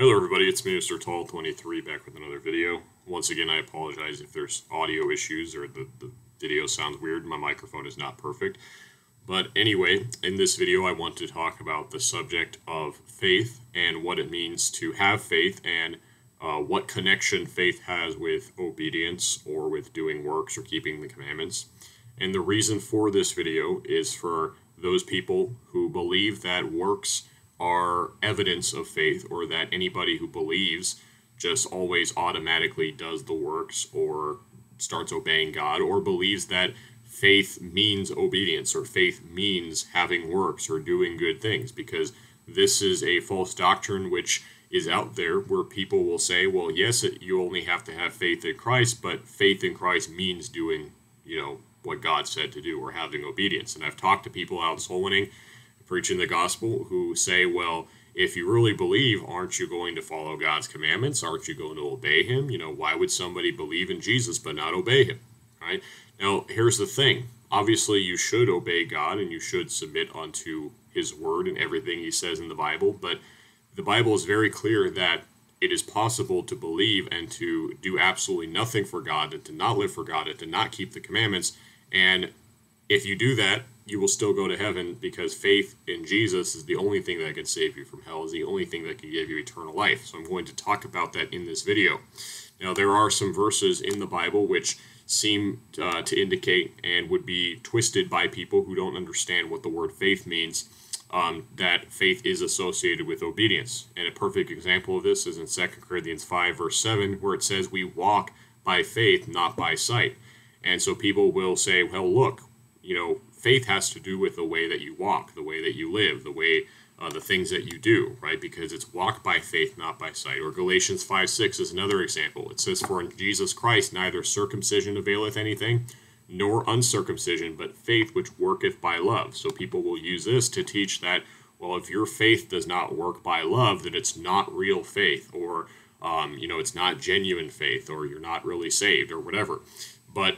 Hello everybody, it's me, Mr. Tall23, back with another video. Once again, I apologize if there's audio issues or the video sounds weird. My microphone is not perfect. But anyway, in this video I want to talk about the subject of faith and what it means to have faith and what connection faith has with obedience or with doing works or keeping the commandments. And the reason for this video is for those people who believe that works are evidence of faith, or that anybody who believes just always automatically does the works or starts obeying God, or believes that faith means obedience or faith means having works or doing good things, because this is a false doctrine which is out there where people will say, well, yes, you only have to have faith in Christ, but faith in Christ means doing, what God said to do or having obedience. And I've talked to people out soul winning, preaching the gospel, who say, well, if you really believe, aren't you going to follow God's commandments? Aren't you going to obey him? Why would somebody believe in Jesus but not obey him? Right? Now, here's the thing. Obviously, you should obey God and you should submit unto his word and everything he says in the Bible, but the Bible is very clear that it is possible to believe and to do absolutely nothing for God and to not live for God and to not keep the commandments. And if you do that, you will still go to heaven, because faith in Jesus is the only thing that can save you from hell, is the only thing that can give you eternal life. So I'm going to talk about that in this video. Now, there are some verses in the Bible which seem to indicate and would be twisted by people who don't understand what the word faith means, that faith is associated with obedience. And a perfect example of this is in 2 Corinthians 5, verse 7, where it says, we walk by faith, not by sight. And so people will say, well, look, faith has to do with the way that you walk, the way that you live, the way, the things that you do, right? Because it's walk by faith, not by sight. Or Galatians 5:6 is another example. It says, for in Jesus Christ neither circumcision availeth anything, nor uncircumcision, but faith which worketh by love. So people will use this to teach that, well, if your faith does not work by love, then it's not real faith, or, it's not genuine faith, or you're not really saved, or whatever. But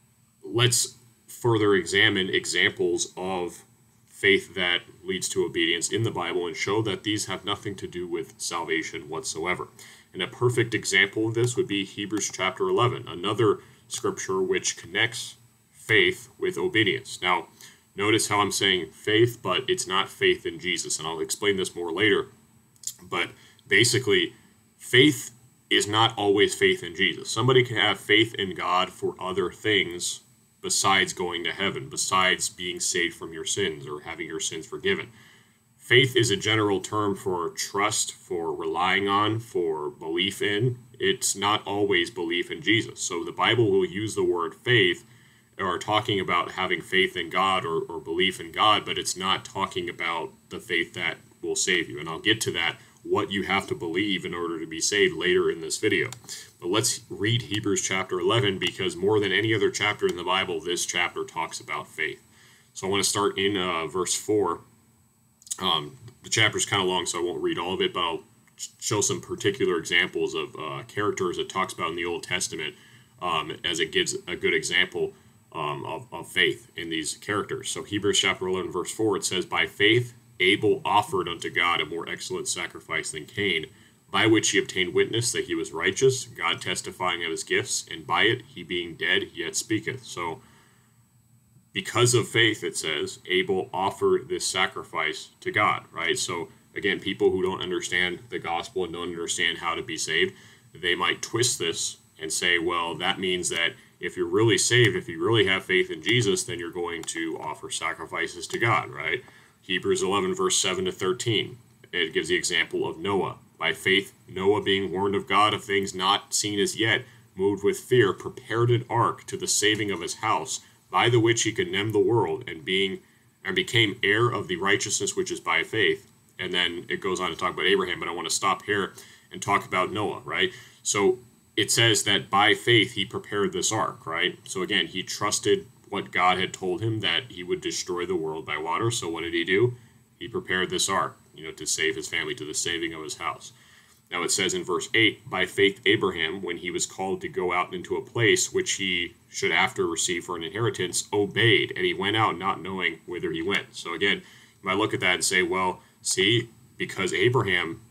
let's further examine examples of faith that leads to obedience in the Bible and show that these have nothing to do with salvation whatsoever. And a perfect example of this would be Hebrews chapter 11, another scripture which connects faith with obedience. Now, notice how I'm saying faith, but it's not faith in Jesus, and I'll explain this more later. But basically, faith is not always faith in Jesus. Somebody can have faith in God for other things besides going to heaven, besides being saved from your sins or having your sins forgiven. Faith is a general term for trust, for relying on, for belief in. It's not always belief in Jesus. So the Bible will use the word faith, or talking about having faith in God or belief in God, but it's not talking about the faith that will save you. And I'll get to that, what you have to believe in order to be saved, later in this video. But let's read Hebrews chapter 11, because more than any other chapter in the Bible, this chapter talks about faith. So I want to start in verse 4. The chapter's kind of long, so I won't read all of it, but I'll show some particular examples of characters it talks about in the Old Testament, as it gives a good example of faith in these characters. So Hebrews chapter 11, verse 4, it says, by faith Abel offered unto God a more excellent sacrifice than Cain, by which he obtained witness that he was righteous, God testifying of his gifts, and by it he being dead yet speaketh. So because of faith, it says, Abel offered this sacrifice to God, right? So again, people who don't understand the gospel and don't understand how to be saved, they might twist this and say, well, that means that if you're really saved, if you really have faith in Jesus, then you're going to offer sacrifices to God, right? Hebrews 11, verse 7 to 13, it gives the example of Noah. By faith, Noah, being warned of God of things not seen as yet, moved with fear, prepared an ark to the saving of his house, by the which he condemned the world, and became heir of the righteousness which is by faith. And then it goes on to talk about Abraham, but I want to stop here and talk about Noah, right? So it says that by faith he prepared this ark, right? So again, he trusted what God had told him, that he would destroy the world by water. So what did he do? He prepared this ark, to save his family, to the saving of his house. Now it says in verse 8, by faith Abraham, when he was called to go out into a place which he should after receive for an inheritance, obeyed, and he went out not knowing whither he went. So again, you might look at that and say, well, see, because Abraham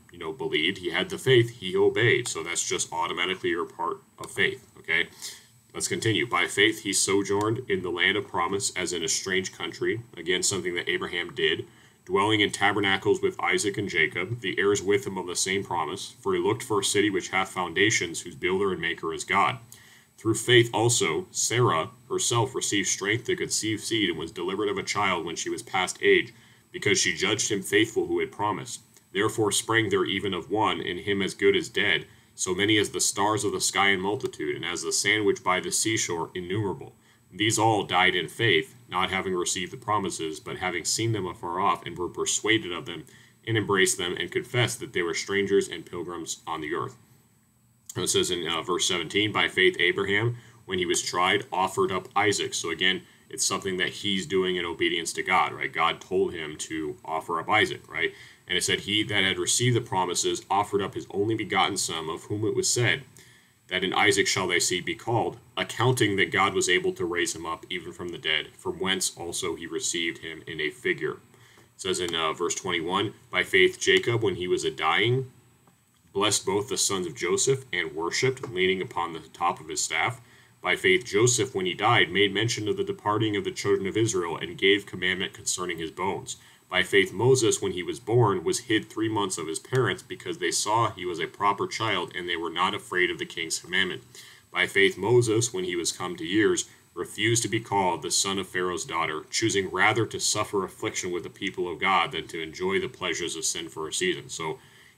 believed. He had the faith. He obeyed. So that's just automatically your part of faith. Okay. Let's continue. By faith, he sojourned in the land of promise as in a strange country. Again, something that Abraham did. Dwelling in tabernacles with Isaac and Jacob, the heirs with him of the same promise. For he looked for a city which hath foundations, whose builder and maker is God. Through faith also, Sarah herself received strength to conceive seed and was delivered of a child when she was past age, because she judged him faithful who had promised. Therefore sprang there even of one, in him as good as dead, so many as the stars of the sky in multitude, and as the sand which by the seashore innumerable. These all died in faith, not having received the promises, but having seen them afar off, and were persuaded of them, and embraced them, and confessed that they were strangers and pilgrims on the earth. And it says in verse 17, by faith Abraham, when he was tried, offered up Isaac. So again, it's something that he's doing in obedience to God, right? God told him to offer up Isaac, right? And it said, he that had received the promises offered up his only begotten son, of whom it was said, that in Isaac shall thy seed be called, accounting that God was able to raise him up even from the dead, from whence also he received him in a figure. It says in verse 21, by faith Jacob, when he was a dying, blessed both the sons of Joseph, and worshipped, leaning upon the top of his staff. By faith Joseph, when he died, made mention of the departing of the children of Israel, and gave commandment concerning his bones. By faith Moses, when he was born, was hid 3 months of his parents, because they saw he was a proper child, and they were not afraid of the king's commandment. By faith Moses, when he was come to years, refused to be called the son of Pharaoh's daughter, choosing rather to suffer affliction with the people of God than to enjoy the pleasures of sin for a season. So,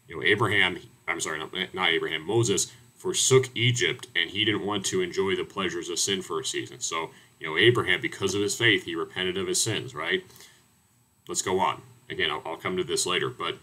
Moses forsook Egypt, and he didn't want to enjoy the pleasures of sin for a season. So, Abraham, because of his faith, he repented of his sins, right? Let's go on. Again, I'll come to this later, but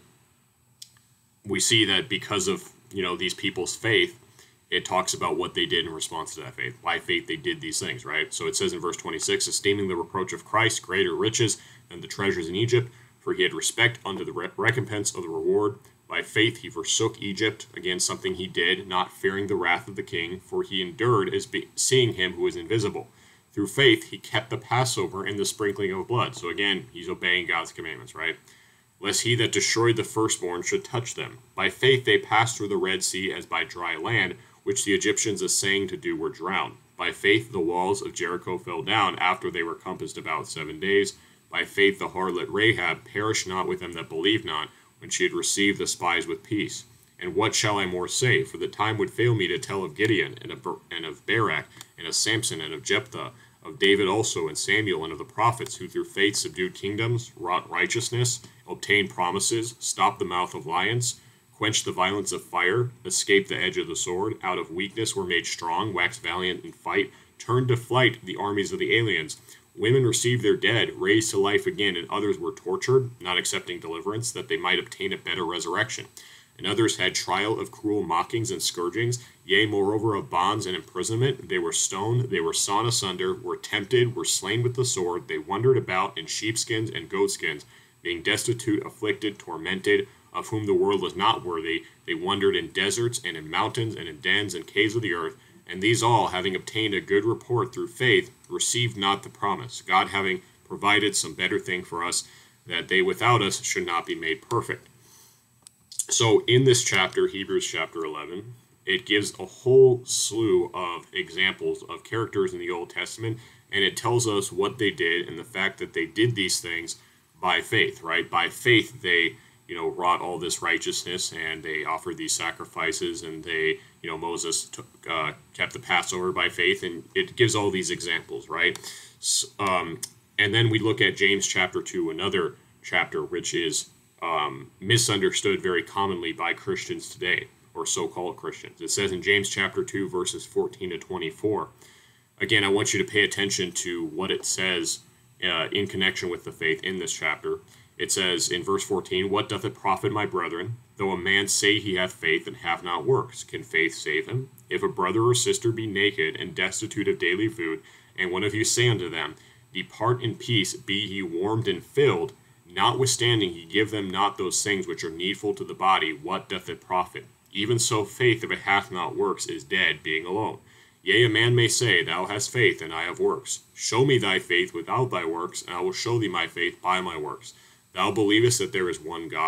we see that because of, these people's faith, it talks about what they did in response to that faith. By faith, they did these things, right? So it says in verse 26, esteeming the reproach of Christ greater riches than the treasures in Egypt, for he had respect unto the recompense of the reward. By faith he forsook Egypt, again, something he did, not fearing the wrath of the king, for he endured as seeing him who is invisible. Through faith he kept the Passover and the sprinkling of blood. So again, he's obeying God's commandments, right? Lest he that destroyed the firstborn should touch them. By faith they passed through the Red Sea as by dry land, which the Egyptians assaying to do were drowned. By faith the walls of Jericho fell down after they were compassed about 7 days. By faith the harlot Rahab perished not with them that believed not, when she had received the spies with peace. And what shall I more say? For the time would fail me to tell of Gideon, and of Barak, and of Samson, and of Jephthah, of David also, and Samuel, and of the prophets, who through faith subdued kingdoms, wrought righteousness, obtained promises, stopped the mouth of lions, quenched the violence of fire, escaped the edge of the sword, out of weakness were made strong, waxed valiant in fight, turned to flight the armies of the aliens. Women received their dead, raised to life again, and others were tortured, not accepting deliverance, that they might obtain a better resurrection. And others had trial of cruel mockings and scourgings, yea, moreover of bonds and imprisonment. They were stoned, they were sawn asunder, were tempted, were slain with the sword. They wandered about in sheepskins and goatskins, being destitute, afflicted, tormented, of whom the world was not worthy. They wandered in deserts and in mountains and in dens and caves of the earth. And these all, having obtained a good report through faith, received not the promise, God having provided some better thing for us, that they without us should not be made perfect. So in this chapter, Hebrews chapter 11, it gives a whole slew of examples of characters in the Old Testament, and it tells us what they did and the fact that they did these things by faith, right? By faith, they, wrought all this righteousness, and they offered these sacrifices, and they, Moses kept the Passover by faith, and it gives all these examples, right? And then we look at James chapter 2, another chapter which is misunderstood very commonly by Christians today, or so-called Christians. It says in James chapter 2, verses 14 to 24. Again, I want you to pay attention to what it says in connection with the faith in this chapter. It says in verse 14, what doth it profit, my brethren, though a man say he hath faith and have not works? Can faith save him? If a brother or sister be naked and destitute of daily food, and one of you say unto them, depart in peace, be ye warmed and filled, notwithstanding ye give them not those things which are needful to the body, what doth it profit? Even so faith, if it hath not works, is dead, being alone. Yea, a man may say, thou hast faith, and I have works. Show me thy faith without thy works, and I will show thee my faith by my works. Thou believest that there is one God,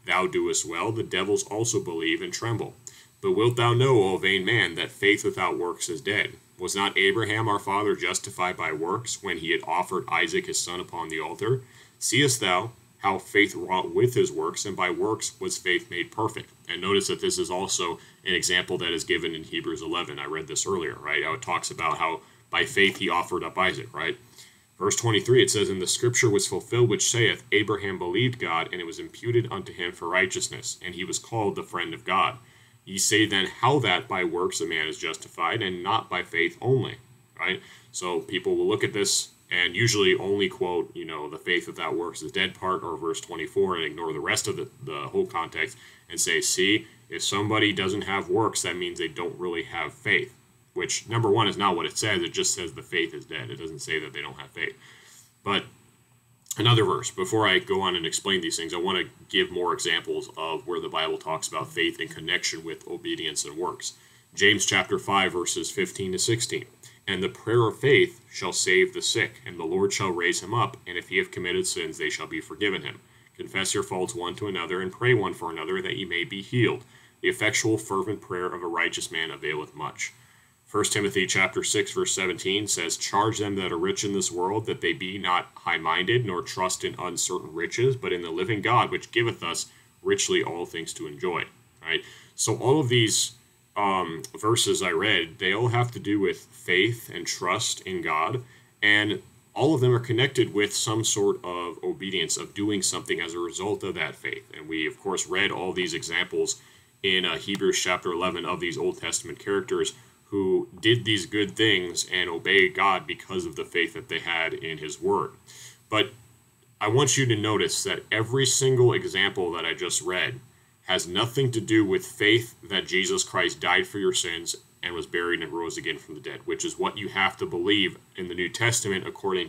thou doest well, the devils also believe and tremble. But wilt thou know, O vain man, that faith without works is dead? Was not Abraham our father justified by works, when he had offered Isaac his son upon the altar? Seest thou how faith wrought with his works, and by works was faith made perfect? And notice that this is also an example that is given in Hebrews 11. I read this earlier, right? How it talks about how by faith he offered up Isaac, right? Verse 23, it says, And the scripture was fulfilled which saith, Abraham believed God, and it was imputed unto him for righteousness, and he was called the friend of God. Ye say then, how that by works a man is justified, and not by faith only, right? So people will look at this and usually only quote, the faith without works is dead part, or verse 24, and ignore the rest of the whole context and say, see, if somebody doesn't have works, that means they don't really have faith, which, number one, is not what it says. It just says the faith is dead. It doesn't say that they don't have faith. But another verse, before I go on and explain these things, I want to give more examples of where the Bible talks about faith in connection with obedience and works. James chapter 5, verses 15 to 16. And the prayer of faith shall save the sick, and the Lord shall raise him up, and if he have committed sins, they shall be forgiven him. Confess your faults one to another, and pray one for another, that ye may be healed. The effectual fervent prayer of a righteous man availeth much. 1 Timothy chapter 6, verse 17 says, Charge them that are rich in this world, that they be not high-minded, nor trust in uncertain riches, but in the living God, which giveth us richly all things to enjoy. Right? So all of these verses I read, they all have to do with faith and trust in God, and all of them are connected with some sort of obedience, of doing something as a result of that faith. And we, of course, read all these examples in Hebrews chapter 11 of these Old Testament characters who did these good things and obeyed God because of the faith that they had in his word. But I want you to notice that every single example that I just read has nothing to do with faith that Jesus Christ died for your sins and was buried and rose again from the dead, which is what you have to believe in the New Testament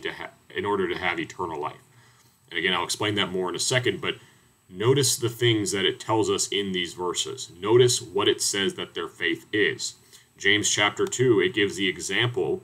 in order to have eternal life. And again, I'll explain that more in a second, but notice the things that it tells us in these verses. Notice what it says that their faith is. James chapter 2, it gives the example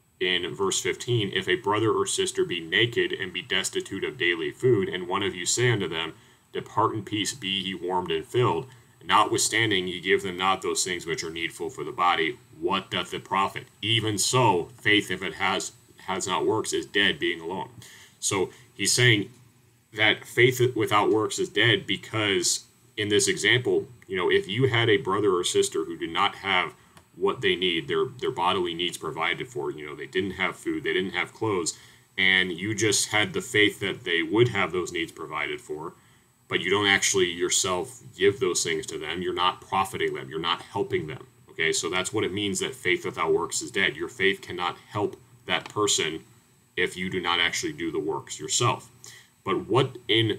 in verse 15, if a brother or sister be naked and be destitute of daily food, and one of you say unto them, Depart in peace, be ye warmed and filled, notwithstanding ye give them not those things which are needful for the body, what doth it profit? Even so, faith, if it has not works, is dead, being alone. So he's saying that faith without works is dead because in this example, if you had a brother or sister who did not have what they need, their bodily needs provided for, they didn't have food, they didn't have clothes, and you just had the faith that they would have those needs provided for, but you don't actually yourself give those things to them, you're not profiting them, you're not helping them. Okay, so that's what it means that faith without works is dead. Your faith cannot help that person if you do not actually do the works yourself. But what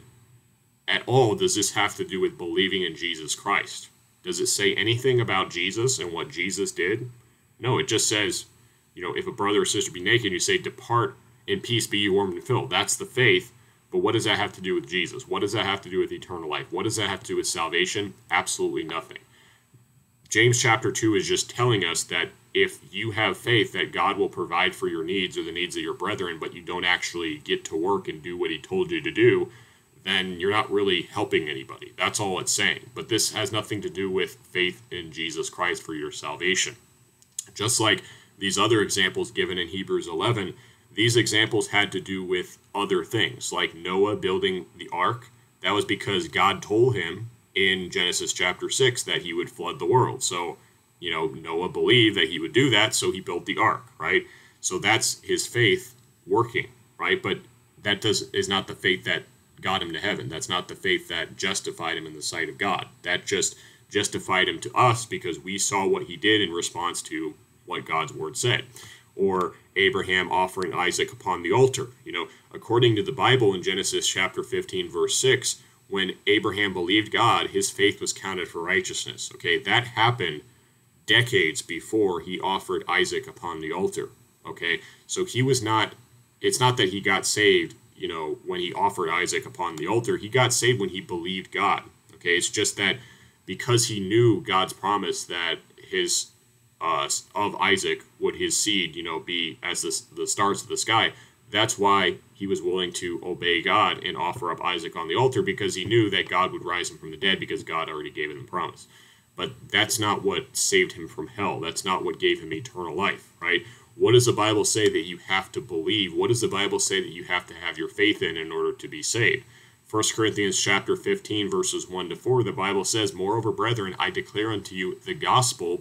at all does this have to do with believing in Jesus Christ? Does it say anything about Jesus and what Jesus did? No, it just says, if a brother or sister be naked, you say, Depart in peace, be ye warmed and filled. That's the faith. But what does that have to do with Jesus? What does that have to do with eternal life? What does that have to do with salvation? Absolutely nothing. James chapter 2 is just telling us that if you have faith that God will provide for your needs or the needs of your brethren, but you don't actually get to work and do what he told you to do, then you're not really helping anybody. That's all it's saying. But this has nothing to do with faith in Jesus Christ for your salvation. Just like these other examples given in Hebrews 11, these examples had to do with other things, like Noah building the ark. That was because God told him in Genesis chapter 6 that he would flood the world. So, Noah believed that he would do that, so he built the ark, right? So that's his faith working, right? But that is not the faith that got him to heaven. That's not the faith that justified him in the sight of God. That just justified him to us because we saw what he did in response to what God's word said. Or Abraham offering Isaac upon the altar. According to the Bible in Genesis chapter 15, verse 6, when Abraham believed God, his faith was counted for righteousness. Okay, that happened decades before he offered Isaac upon the altar. Okay, so it's not that he got saved, when he offered Isaac upon the altar. He got saved when he believed God. Okay, it's just that because he knew God's promise that of Isaac would his seed, be as the stars of the sky. That's why he was willing to obey God and offer up Isaac on the altar because he knew that God would rise him from the dead because God already gave him the promise. But that's not what saved him from hell. That's not what gave him eternal life, right? What does the Bible say that you have to believe? What does the Bible say that you have to have your faith in order to be saved? 1 Corinthians chapter 15, verses 1 to 4, the Bible says, "Moreover, brethren, I declare unto you the gospel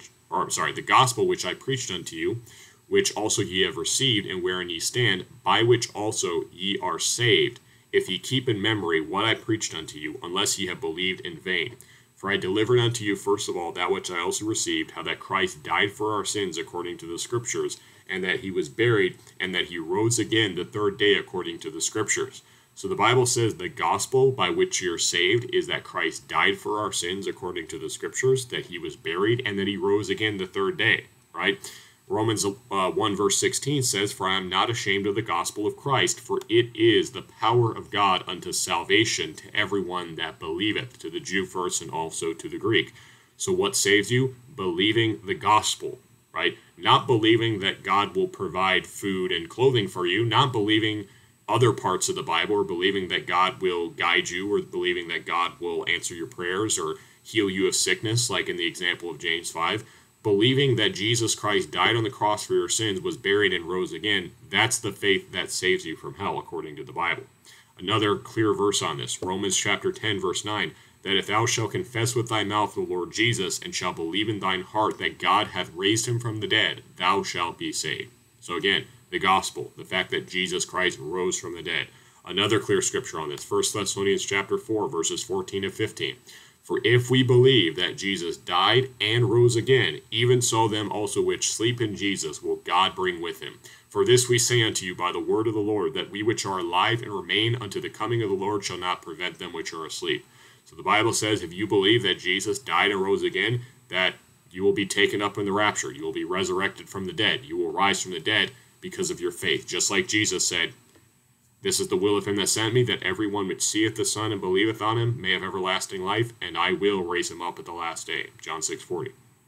the gospel which I preached unto you, which also ye have received, and wherein ye stand, by which also ye are saved, if ye keep in memory what I preached unto you, unless ye have believed in vain. For I delivered unto you first of all that which I also received, how that Christ died for our sins according to the Scriptures, and that he was buried, and that he rose again the third day according to the Scriptures." So the Bible says the gospel by which you're saved is that Christ died for our sins according to the Scriptures, that he was buried, and that he rose again the third day, right? Romans 1 verse 16 says, "For I am not ashamed of the gospel of Christ, for it is the power of God unto salvation to everyone that believeth, to the Jew first and also to the Greek." So what saves you? Believing the gospel, right? Not believing that God will provide food and clothing for you, not believing other parts of the Bible, or believing that God will guide you, or believing that God will answer your prayers or heal you of sickness, like in the example of James 5. Believing that Jesus Christ died on the cross for your sins, was buried, and rose again, that's the faith that saves you from hell, according to the Bible. Another clear verse on this, Romans chapter 10, verse 9, that if thou shalt confess with thy mouth the Lord Jesus, and shalt believe in thine heart that God hath raised him from the dead, thou shalt be saved. So again, the gospel, the fact that Jesus Christ rose from the dead. Another clear scripture on this, 1 Thessalonians chapter 4, verses 14 and 15. "For if we believe that Jesus died and rose again, even so them also which sleep in Jesus will God bring with him. For this we say unto you by the word of the Lord, that we which are alive and remain unto the coming of the Lord shall not prevent them which are asleep." So the Bible says if you believe that Jesus died and rose again, that you will be taken up in the rapture. You will be resurrected from the dead. You will rise from the dead because of your faith. Just like Jesus said, "This is the will of him that sent me, that everyone which seeth the Son and believeth on him may have everlasting life, and I will raise him up at the last day." John 6:40.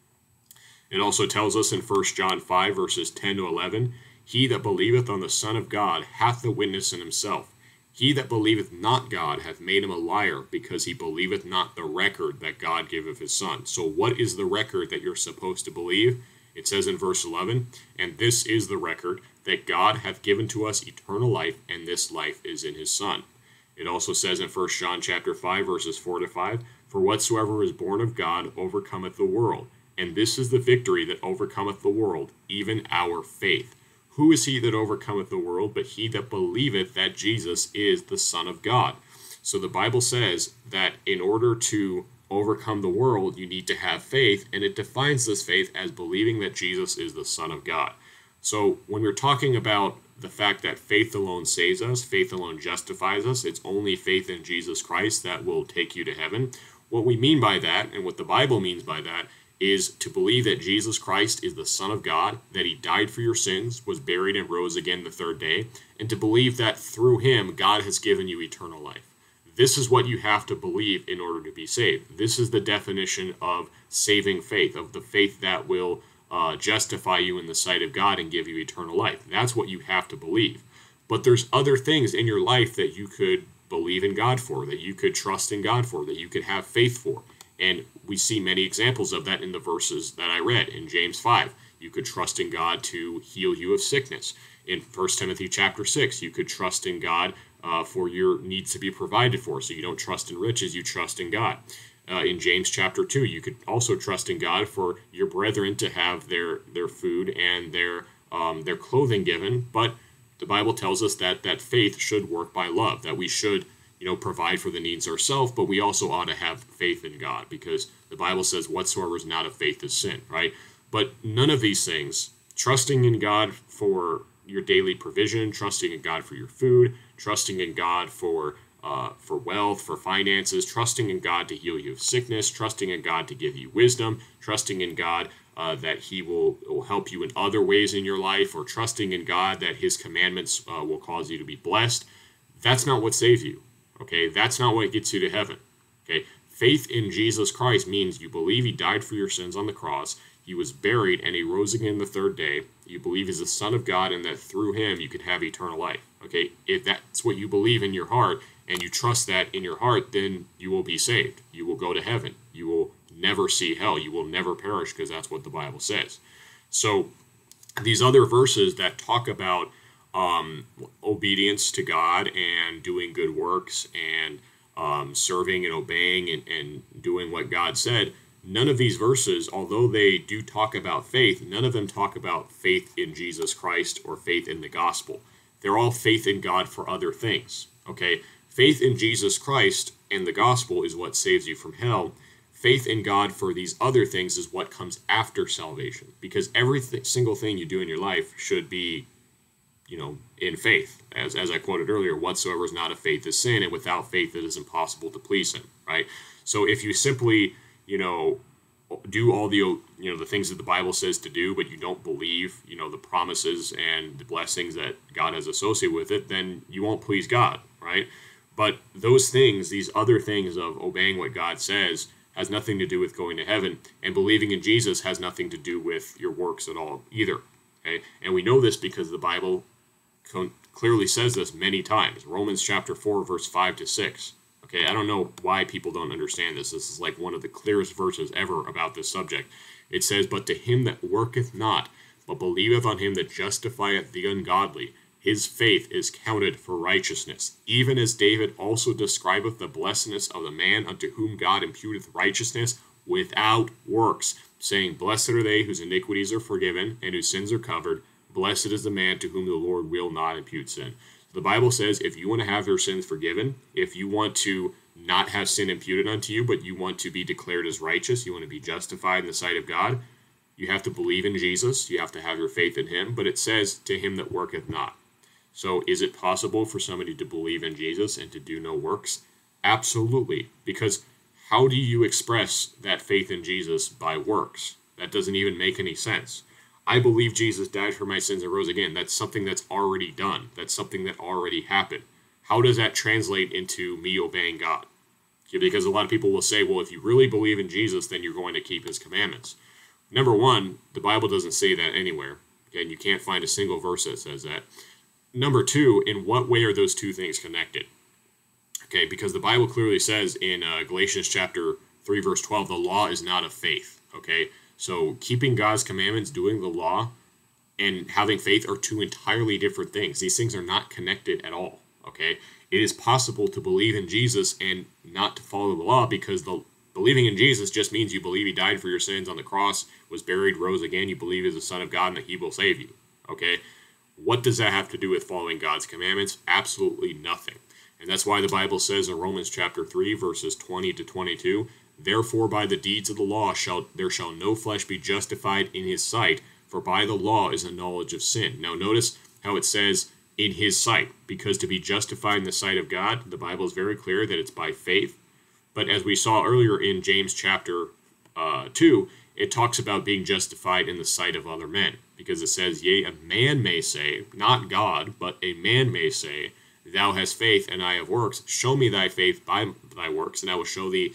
It also tells us in 1 John 5, verses 10 to 11, "He that believeth on the Son of God hath the witness in himself. He that believeth not God hath made him a liar, because he believeth not the record that God gave of his Son." So what is the record that you're supposed to believe? It says in verse 11, "And this is the record, that God hath given to us eternal life, and this life is in his Son." It also says in 1 John chapter 5, verses 4 to 5, "For whatsoever is born of God overcometh the world. And this is the victory that overcometh the world, even our faith. Who is he that overcometh the world, but he that believeth that Jesus is the Son of God?" So the Bible says that in order to overcome the world, you need to have faith, and it defines this faith as believing that Jesus is the Son of God. So when we're talking about the fact that faith alone saves us, faith alone justifies us, it's only faith in Jesus Christ that will take you to heaven. What we mean by that, and what the Bible means by that, is to believe that Jesus Christ is the Son of God, that he died for your sins, was buried, and rose again the third day, and to believe that through him, God has given you eternal life. This is what you have to believe in order to be saved. This is the definition of saving faith, of the faith that will justify you in the sight of God and give you eternal life. That's what you have to believe. But there's other things in your life that you could believe in God for, that you could trust in God for, that you could have faith for. And we see many examples of that in the verses that I read in James 5. You could trust in God to heal you of sickness. In 1 Timothy chapter 6, you could trust in God for your needs to be provided for. So you don't trust in riches, you trust in God. In James chapter 2, you could also trust in God for your brethren to have their food and their clothing given. But the Bible tells us that faith should work by love, that we should provide for the needs ourselves, but we also ought to have faith in God, because the Bible says whatsoever is not of faith is sin, right? But none of these things, trusting in God for your daily provision, trusting in God for your food, trusting in God for wealth, for finances, trusting in God to heal you of sickness, trusting in God to give you wisdom, trusting in God that he will help you in other ways in your life, or trusting in God that his commandments will cause you to be blessed. That's not what saves you, okay? That's not what gets you to heaven, okay? Faith in Jesus Christ means you believe he died for your sins on the cross, he was buried, and he rose again the third day. You believe he's the Son of God and that through him you could have eternal life. Okay, if that's what you believe in your heart and you trust that in your heart, then you will be saved. You will go to heaven. You will never see hell. You will never perish, because that's what the Bible says. So these other verses that talk about obedience to God and doing good works and serving and obeying and doing what God said, none of these verses, although they do talk about faith, none of them talk about faith in Jesus Christ or faith in the gospel. They're all faith in God for other things. Okay, faith in Jesus Christ and the gospel is what saves you from hell. Faith in God for these other things is what comes after salvation, because every single thing you do in your life should be, in faith. As I quoted earlier, whatsoever is not of faith is sin, and without faith it is impossible to please him, right? So if you simply, do all the things that the Bible says to do, but you don't believe, the promises and the blessings that God has associated with it, then you won't please God, right? But those things, these other things of obeying what God says, has nothing to do with going to heaven, and believing in Jesus has nothing to do with your works at all either. Okay, and we know this because the Bible clearly says this many times. Romans chapter 4, verse 5 to 6. Okay, I don't know why people don't understand this. This is like one of the clearest verses ever about this subject. It says, "But to him that worketh not, but believeth on him that justifieth the ungodly, his faith is counted for righteousness. Even as David also describeth the blessedness of the man unto whom God imputeth righteousness without works, saying, Blessed are they whose iniquities are forgiven and whose sins are covered. Blessed is the man to whom the Lord will not impute sin." The Bible says if you want to have your sins forgiven, if you want to not have sin imputed unto you, but you want to be declared as righteous, you want to be justified in the sight of God, you have to believe in Jesus, you have to have your faith in him, but it says, to him that worketh not. So is it possible for somebody to believe in Jesus and to do no works? Absolutely, because how do you express that faith in Jesus by works? That doesn't even make any sense. I believe Jesus died for my sins and rose again. That's something that's already done. That's something that already happened. How does that translate into me obeying God? Because a lot of people will say, well, if you really believe in Jesus, then you're going to keep his commandments. Number one, the Bible doesn't say that anywhere. Okay, and you can't find a single verse that says that. Number two, in what way are those two things connected? Okay, because the Bible clearly says in Galatians chapter 3, verse 12, the law is not of faith. Okay, so keeping God's commandments, doing the law, and having faith are two entirely different things. These things are not connected at all. Okay, it is possible to believe in Jesus and not to follow the law, because believing in Jesus just means you believe he died for your sins on the cross, was buried, rose again. You believe he's the Son of God and that he will save you. Okay, what does that have to do with following God's commandments? Absolutely nothing. And that's why the Bible says in Romans chapter 3, verses 20 to 22, "Therefore by the deeds of the law there shall no flesh be justified in his sight, for by the law is the knowledge of sin." Now notice how it says in his sight, because to be justified in the sight of God, the Bible is very clear that it's by faith. But as we saw earlier in James chapter 2, it talks about being justified in the sight of other men, because it says, "Yea, a man may say," not God, but a man may say, "Thou hast faith and I have works. Show me thy faith by thy works, and I will show thee,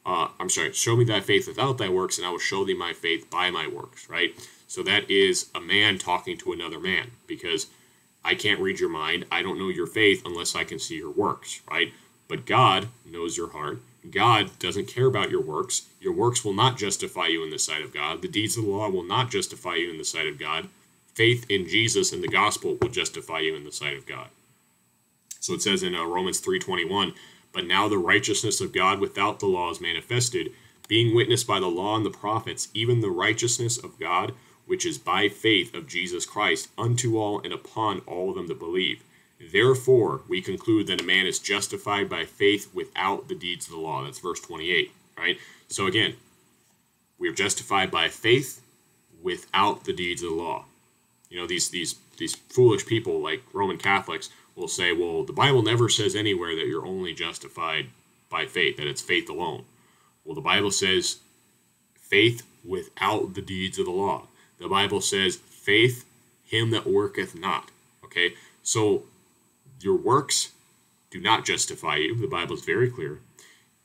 show me thy faith without thy works, and I will show thee my faith by my works," right? So that is a man talking to another man, because I can't read your mind. I don't know your faith unless I can see your works, right? But God knows your heart. God doesn't care about your works. Your works will not justify you in the sight of God. The deeds of the law will not justify you in the sight of God. Faith in Jesus and the gospel will justify you in the sight of God. So it says in Romans 3:21, "But now the righteousness of God without the law is manifested, being witnessed by the law and the prophets, even the righteousness of God, which is by faith of Jesus Christ, unto all and upon all of them that believe. Therefore, we conclude that a man is justified by faith without the deeds of the law." That's verse 28, right? So again, we are justified by faith without the deeds of the law. You know, these foolish people like Roman Catholics will say, well, the Bible never says anywhere that you're only justified by faith, that it's faith alone. Well, the Bible says faith without the deeds of the law. The Bible says faith, him that worketh not. Okay, so your works do not justify you. The Bible is very clear.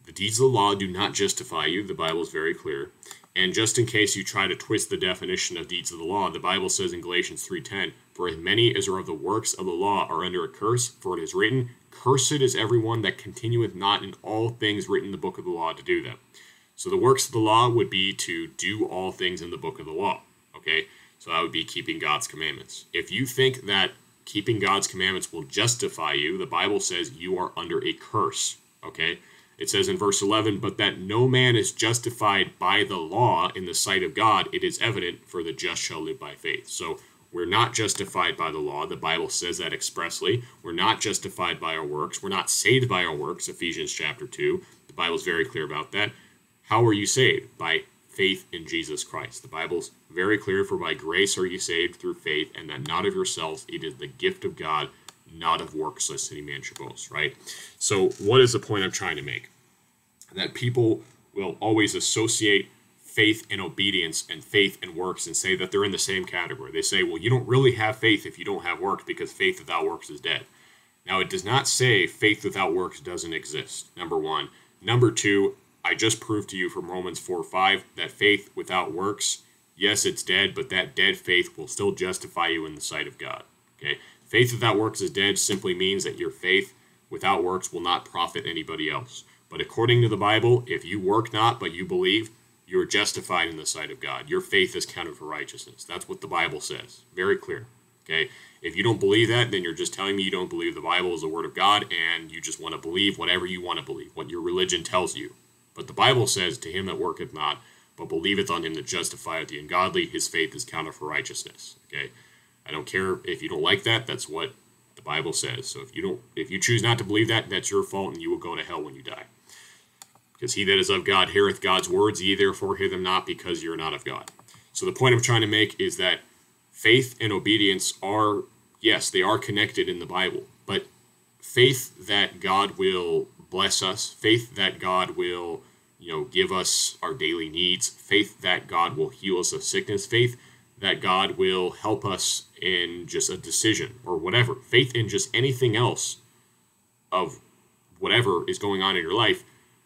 The deeds of the law do not justify you. The Bible is very clear. And just in case you try to twist the definition of deeds of the law, the Bible says in Galatians 3:10, "For as many as are of the works of the law are under a curse, for it is written, Cursed is everyone that continueth not in all things written in the book of the law to do them." So the works of the law would be to do all things in the book of the law. Okay? So that would be keeping God's commandments. If you think that keeping God's commandments will justify you, the Bible says you are under a curse. Okay? It says in verse 11, "But that no man is justified by the law in the sight of God, it is evident, for the just shall live by faith." So we're not justified by the law. The Bible says that expressly. We're not justified by our works. We're not saved by our works, Ephesians chapter 2. The Bible's very clear about that. How are you saved? By faith in Jesus Christ. The Bible's very clear, "For by grace are you saved through faith, and that not of yourselves, it is the gift of God, not of works, lest any man should boast," right? So what is the point I'm trying to make? That people will always associate faith and obedience and faith and works and say that they're in the same category. They say, well, you don't really have faith if you don't have works, because faith without works is dead. Now, it does not say faith without works doesn't exist, number one. Number two, I just proved to you from Romans 4:5 that faith without works, yes, it's dead, but that dead faith will still justify you in the sight of God. Okay? Faith without works is dead simply means that your faith without works will not profit anybody else. But according to the Bible, if you work not, but you believe, you are justified in the sight of God. Your faith is counted for righteousness. That's what the Bible says. Very clear. Okay? If you don't believe that, then you're just telling me you don't believe the Bible is the Word of God, and you just want to believe whatever you want to believe, what your religion tells you. But the Bible says, "To him that worketh not, but believeth on him that justifieth the ungodly, his faith is counted for righteousness." Okay? I don't care if you don't like that. That's what the Bible says. So if you choose not to believe that, that's your fault, and you will go to hell when you die. Because he that is of God heareth God's words, ye therefore hear them not, because you're not of God. So the point I'm trying to make is that faith and obedience are, yes, they are connected in the Bible, but faith that God will bless us, faith that God will, give us our daily needs, faith that God will heal us of sickness, faith that God will help us in just a decision or whatever, faith in just anything else of whatever is going on in your life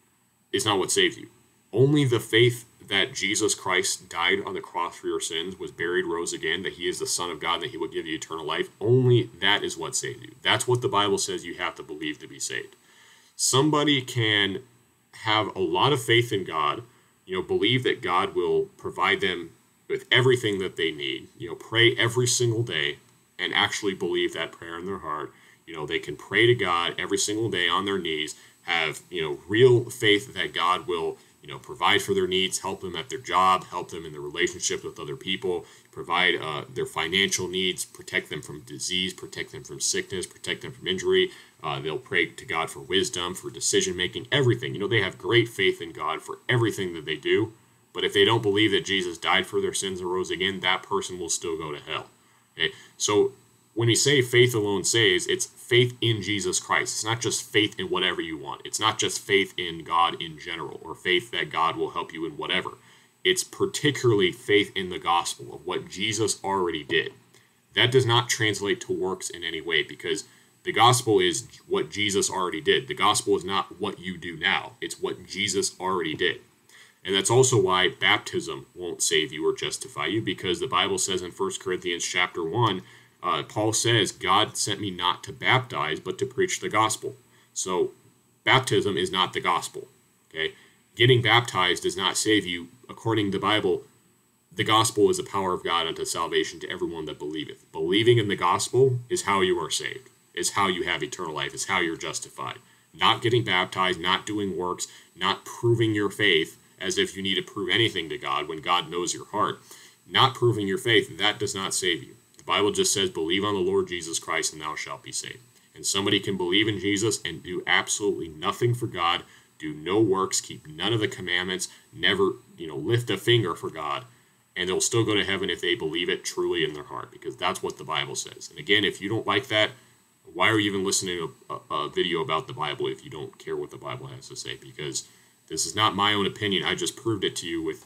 is not what saves you. Only the faith that Jesus Christ died on the cross for your sins, was buried, rose again, that he is the Son of God, and that he will give you eternal life, only that is what saves you. That's what the Bible says you have to believe to be saved. Somebody can have a lot of faith in God, believe that God will provide them with everything that they need, pray every single day, and actually believe that prayer in their heart. They can pray to God every single day on their knees, have, real faith that God will, provide for their needs, help them at their job, help them in their relationship with other people, provide their financial needs, protect them from disease, protect them from sickness, protect them from injury. They'll pray to God for wisdom, for decision-making, everything. They have great faith in God for everything that they do. But if they don't believe that Jesus died for their sins and rose again, that person will still go to hell. Okay? So when you say faith alone saves, it's faith in Jesus Christ. It's not just faith in whatever you want. It's not just faith in God in general, or faith that God will help you in whatever. It's particularly faith in the gospel of what Jesus already did. That does not translate to works in any way, because the gospel is what Jesus already did. The gospel is not what you do now. It's what Jesus already did. And that's also why baptism won't save you or justify you, because the Bible says in 1 Corinthians chapter 1, Paul says, God sent me not to baptize, but to preach the gospel. So baptism is not the gospel. Okay? Getting baptized does not save you. According to the Bible, the gospel is the power of God unto salvation to everyone that believeth. Believing in the gospel is how you are saved, is how you have eternal life, is how you're justified. Not getting baptized, not doing works, not proving your faith as if you need to prove anything to God when God knows your heart. Not proving your faith, that does not save you. The Bible just says, believe on the Lord Jesus Christ and thou shalt be saved. And somebody can believe in Jesus and do absolutely nothing for God, do no works, keep none of the commandments, never, lift a finger for God, and they'll still go to heaven if they believe it truly in their heart, because that's what the Bible says. And again, if you don't like that, why are you even listening to a video about the Bible if you don't care what the Bible has to say? Because this is not my own opinion. I just proved it to you with,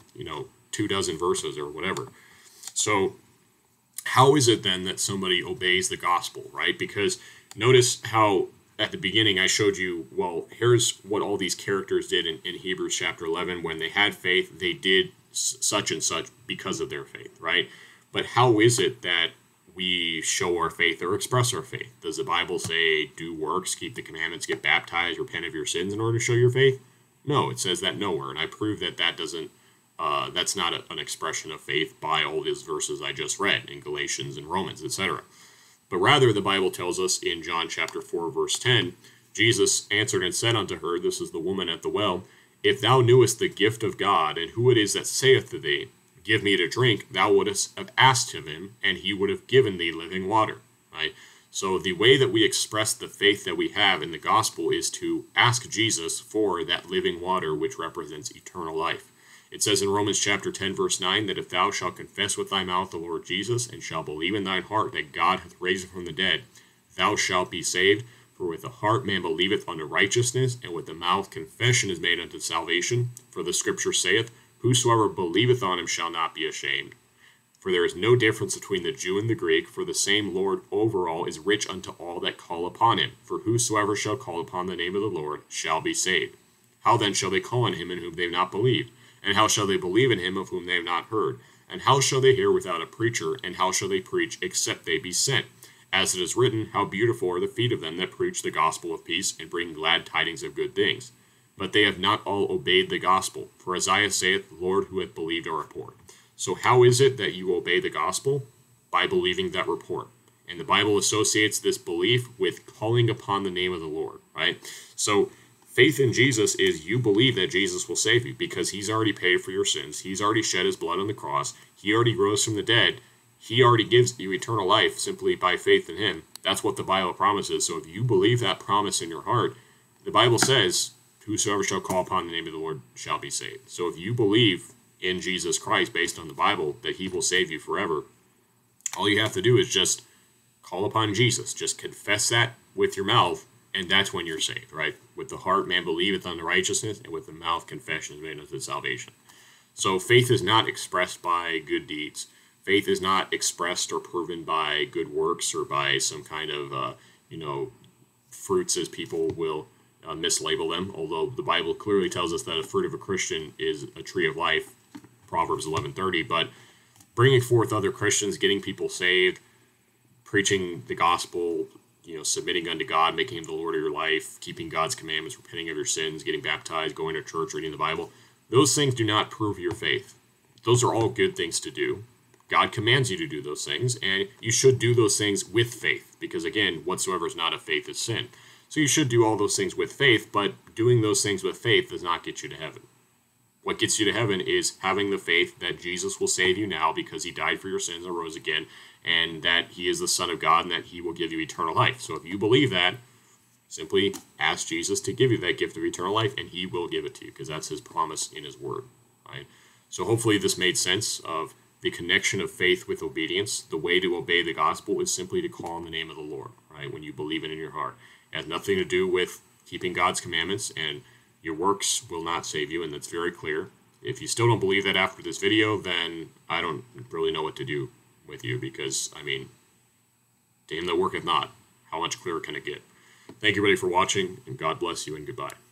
24 verses or whatever. So how is it then that somebody obeys the gospel, right? Because notice how at the beginning, I showed you, well, here's what all these characters did in Hebrews chapter 11. When they had faith, they did such and such because of their faith, right? But how is it that we show our faith or express our faith? Does the Bible say do works, keep the commandments, get baptized, repent of your sins in order to show your faith? No, it says that nowhere. And I prove that that's not an expression of faith by all these verses I just read in Galatians and Romans, etc. But rather, the Bible tells us in John chapter 4, verse 10, Jesus answered and said unto her, this is the woman at the well, if thou knewest the gift of God, and who it is that saith to thee, give me to drink, thou wouldst have asked of him, and he would have given thee living water. Right? So the way that we express the faith that we have in the gospel is to ask Jesus for that living water, which represents eternal life. It says in Romans chapter 10, verse 9, that if thou shalt confess with thy mouth the Lord Jesus, and shalt believe in thine heart that God hath raised him from the dead, thou shalt be saved. For with the heart man believeth unto righteousness, and with the mouth confession is made unto salvation. For the scripture saith, whosoever believeth on him shall not be ashamed. For there is no difference between the Jew and the Greek, for the same Lord over all is rich unto all that call upon him. For whosoever shall call upon the name of the Lord shall be saved. How then shall they call on him in whom they have not believed? And how shall they believe in him of whom they have not heard? And how shall they hear without a preacher? And how shall they preach except they be sent? As it is written, how beautiful are the feet of them that preach the gospel of peace, and bring glad tidings of good things. But they have not all obeyed the gospel. For Isaiah saith, Lord, who hath believed our report? So how is it that you obey the gospel? By believing that report. And the Bible associates this belief with calling upon the name of the Lord, right? So faith in Jesus is you believe that Jesus will save you because he's already paid for your sins. He's already shed his blood on the cross. He already rose from the dead. He already gives you eternal life simply by faith in him. That's what the Bible promises. So if you believe that promise in your heart, the Bible says, whosoever shall call upon the name of the Lord shall be saved. So if you believe in Jesus Christ based on the Bible that he will save you forever, all you have to do is just call upon Jesus. Just confess that with your mouth, and that's when you're saved, right? With the heart man believeth unto righteousness, and with the mouth confession is made unto salvation. So faith is not expressed by good deeds. Faith is not expressed or proven by good works or by some kind of, fruits, as people will mislabel them. Although the Bible clearly tells us that a fruit of a Christian is a tree of life, Proverbs 11:30. But bringing forth other Christians, getting people saved, preaching the gospel, submitting unto God, making him the Lord of your life, keeping God's commandments, repenting of your sins, getting baptized, going to church, reading the Bible, those things do not prove your faith. Those are all good things to do. God commands you to do those things, and you should do those things with faith, because again, whatsoever is not of faith is sin. So you should do all those things with faith, but doing those things with faith does not get you to heaven. What gets you to heaven is having the faith that Jesus will save you now because he died for your sins and rose again, and that he is the Son of God and that he will give you eternal life. So if you believe that, simply ask Jesus to give you that gift of eternal life, and he will give it to you because that's his promise in his word. Right? So hopefully this made sense of the connection of faith with obedience. The way to obey the gospel is simply to call on the name of the Lord, right? When you believe it in your heart. It has nothing to do with keeping God's commandments, and your works will not save you, and that's very clear. If you still don't believe that after this video, then I don't really know what to do with you, because, to him that worketh not, how much clearer can it get? Thank you, everybody, for watching, and God bless you, and goodbye.